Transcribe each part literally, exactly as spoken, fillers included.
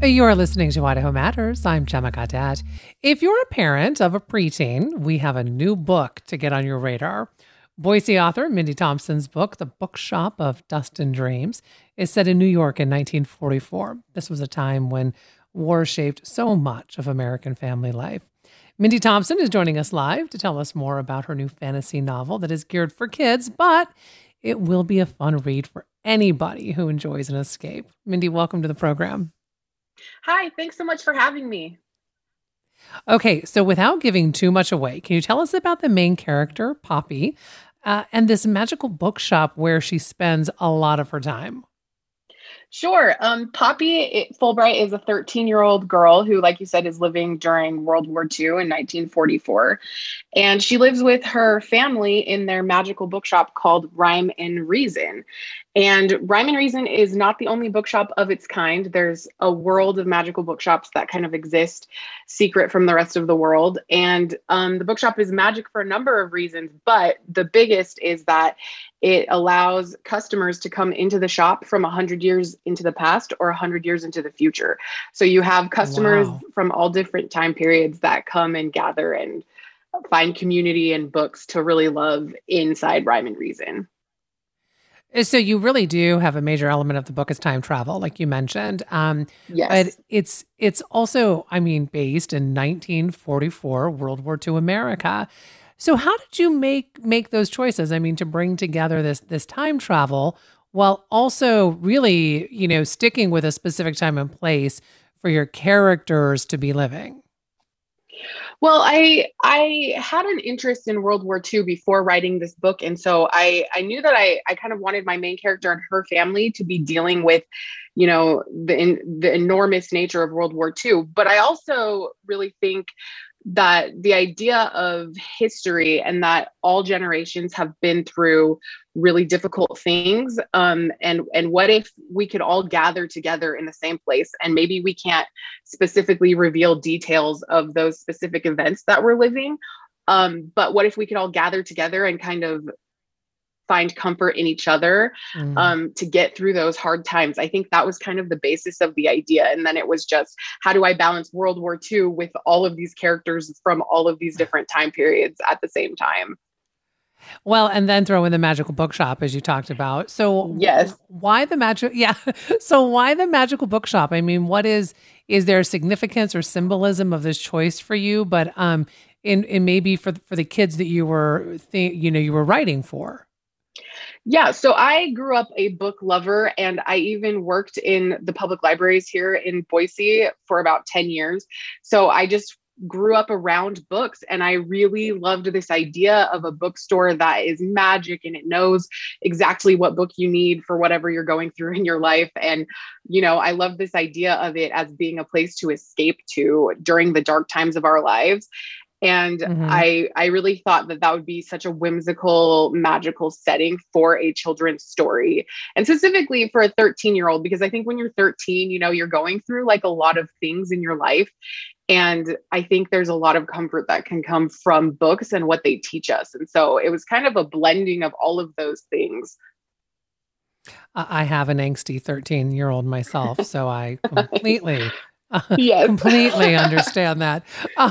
You're listening to Idaho Matters. I'm Gemma Gaudette. If you're a parent of a preteen, we have a new book to get on your radar. Boise author Mindy Thompson's book, The Bookshop of Dust and Dreams, is set in New York in nineteen forty-four. This was a time when war shaped so much of American family life. Mindy Thompson is joining us live to tell us more about her new fantasy novel that is geared for kids, but it will be a fun read for anybody who enjoys an escape. Mindy, welcome to the program. Hi, thanks so much for having me. Okay, so without giving too much away, can you tell us about the main character, Poppy, uh, and this magical bookshop where she spends a lot of her time? Sure. Um, Poppy it, Fulbright is a thirteen-year-old girl who, like you said, is living during World War Two in nineteen forty-four. And she lives with her family in their magical bookshop called Rhyme and Reason. And Rhyme and Reason is not the only bookshop of its kind. There's a world of magical bookshops that kind of exist secret from the rest of the world. And um, the bookshop is magic for a number of reasons, but the biggest is that it allows customers to come into the shop from one hundred years into the past or one hundred years into the future. So you have customers Wow. from all different time periods that come and gather and find community and books to really love inside Rhyme and Reason. So you really do have a major element of the book is time travel, like you mentioned. Um, but Yes. it's it's also, I mean, based in nineteen forty-four World War Two America. So how did you make make those choices? I mean, to bring together this this time travel while also really, you know, sticking with a specific time and place for your characters to be living. Well, I I had an interest in World War Two before writing this book. And so I, I knew that I, I kind of wanted my main character and her family to be dealing with, you know, the, in, the enormous nature of World War Two. But I also really think that the idea of history and that all generations have been through really difficult things. Um, and, and what if we could all gather together in the same place? And maybe we can't specifically reveal details of those specific events that we're living. Um, but what if we could all gather together and kind of find comfort in each other Mm. um, to get through those hard times? I think that was kind of the basis of the idea. And then it was just, how do I balance World War Two with all of these characters from all of these different time periods at the same time? Well, and then throw in the magical bookshop, as you talked about. So Yes. why the magic? Yeah. So why the magical bookshop? I mean, what is, is there significance or symbolism of this choice for you? But, um, in, in maybe for, for the kids that you were, th- you know, you were writing for. Yeah, so I grew up a book lover, and I even worked in the public libraries here in Boise for about ten years. So I just grew up around books, and I really loved this idea of a bookstore that is magic and it knows exactly what book you need for whatever you're going through in your life. And, you know, I love this idea of it as being a place to escape to during the dark times of our lives. And Hmm. I, I really thought that that would be such a whimsical, magical setting for a children's story, and specifically for a thirteen year old, because I think when you're thirteen, you know, you're going through like a lot of things in your life. And I think there's a lot of comfort that can come from books and what they teach us. And so it was kind of a blending of all of those things. I I have an angsty thirteen year old myself, so I completely, uh, Yes. completely understand that.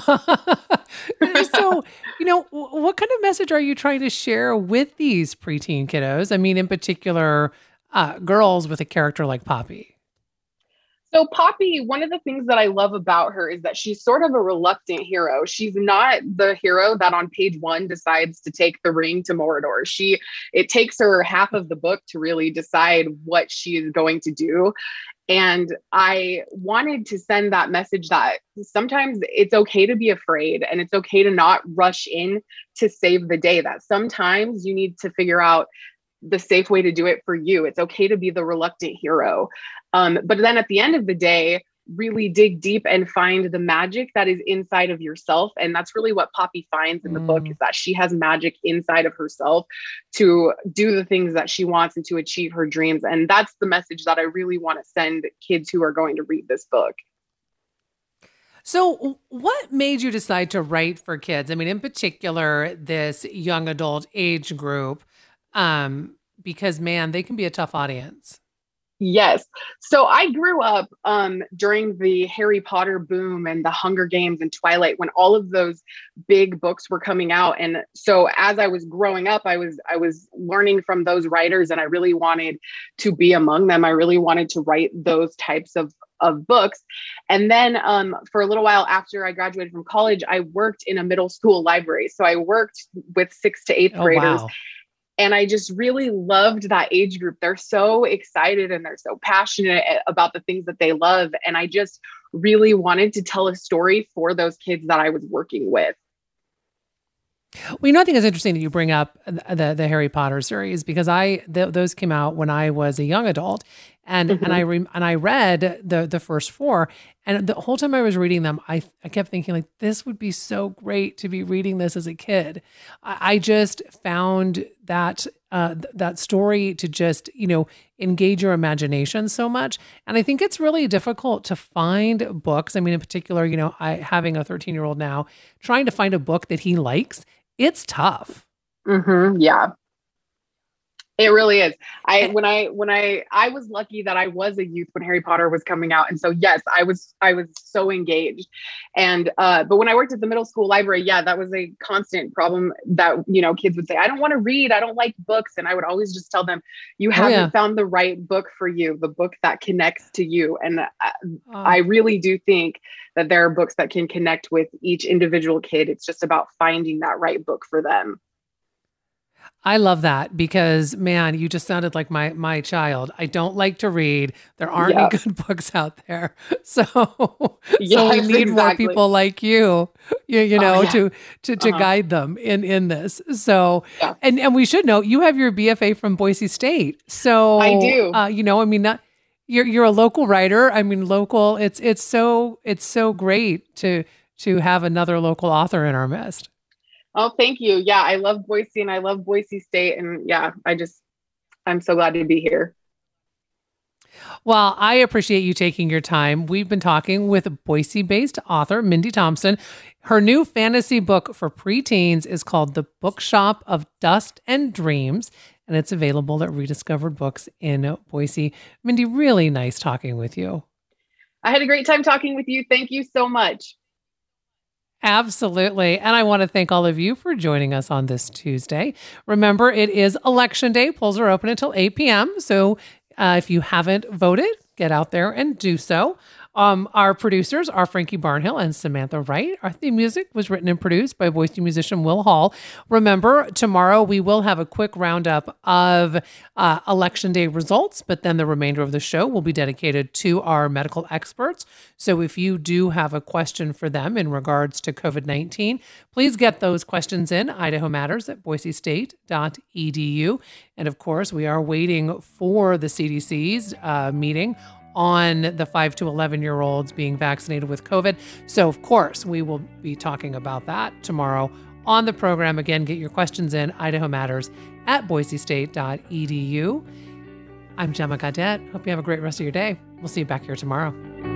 So, you know, wh- what kind of message are you trying to share with these preteen kiddos? I mean, in particular, uh, girls with a character like Poppy. So Poppy, one of the things that I love about her is that she's sort of a reluctant hero. She's not the hero that on page one decides to take the ring to Mordor. She, it takes her half of the book to really decide what she is going to do. And I wanted to send that message that sometimes it's okay to be afraid and it's okay to not rush in to save the day, that sometimes you need to figure out the safe way to do it for you. It's okay to be the reluctant hero. Um, but then at the end of the day, really dig deep and find the magic that is inside of yourself. And that's really what Poppy finds in the book, Mm. is that she has magic inside of herself to do the things that she wants and to achieve her dreams. And that's the message that I really want to send kids who are going to read this book. So, w- what made you decide to write for kids? I mean, in particular, this young adult age group, um, because man, they can be a tough audience. Yes. So I grew up um, during the Harry Potter boom and the Hunger Games and Twilight when all of those big books were coming out. And so as I was growing up, I was I was learning from those writers, and I really wanted to be among them. I really wanted to write those types of of books. And then um, for a little while after I graduated from college, I worked in a middle school library. So I worked with sixth to eighth Oh, graders. wow. And I just really loved that age group. They're so excited and they're so passionate about the things that they love. And I just really wanted to tell a story for those kids that I was working with. Well, you know, I think it's interesting that you bring up the the Harry Potter series because I th- those came out when I was a young adult, and Mhm. and I re- and I read the the first four, and the whole time I was reading them, I I kept thinking like this would be so great to be reading this as a kid. I, I just found that uh, th- that story to just you know engage your imagination so much, and I think it's really difficult to find books. I mean, in particular, you know, I having a thirteen year old now, trying to find a book that he likes. It's tough. Mm-hmm. Yeah, it really is. I And- when I when I I was lucky that I was a youth when Harry Potter was coming out, and so yes, I was I was so engaged. And uh, but when I worked at the middle school library, yeah, that was a constant problem. That you know, kids would say, "I don't want to read. I don't like books," and I would always just tell them, "You Oh, haven't yeah. found the right book for you. The book that connects to you." And uh, Oh. I really do think that there are books that can connect with each individual kid. It's just about finding that right book for them. I love that because man, you just sounded like my my child. I don't like to read. There aren't any Yeah. good books out there. So so we Yes, need more exactly. people like you, you, you Oh, know, yeah. to to to Uh-huh. guide them in in this. So Yeah. and and we should know you have your B F A from Boise State. So I do. uh, you know, I mean not you're you're a local writer. I mean local. It's it's so it's so great to to have another local author in our midst. Oh, thank you. Yeah, I love Boise and I love Boise State. And yeah, I just, I'm so glad to be here. Well, I appreciate you taking your time. We've been talking with Boise-based author Mindy Thompson. Her new fantasy book for preteens is called The Bookshop of Dust and Dreams, and it's available at Rediscovered Books in Boise. Mindy, really nice talking with you. I had a great time talking with you. Thank you so much. Absolutely. And I want to thank all of you for joining us on this Tuesday. Remember, it is election day. Polls are open until eight p.m. So uh, if you haven't voted, get out there and do so. Um, our producers are Frankie Barnhill and Samantha Wright. Our theme music was written and produced by Boise musician Will Hall. Remember, tomorrow we will have a quick roundup of uh, election day results, but then the remainder of the show will be dedicated to our medical experts. So if you do have a question for them in regards to COVID nineteen, please get those questions in Idaho Matters at boise state dot e d u. And of course, we are waiting for the C D C's uh, meeting on the five to eleven year olds being vaccinated with COVID. So of course, we will be talking about that tomorrow on the program. Again, get your questions in Idaho Matters at boise state dot e d u. I'm Gemma Gadet. Hope you have a great rest of your day. We'll see you back here tomorrow.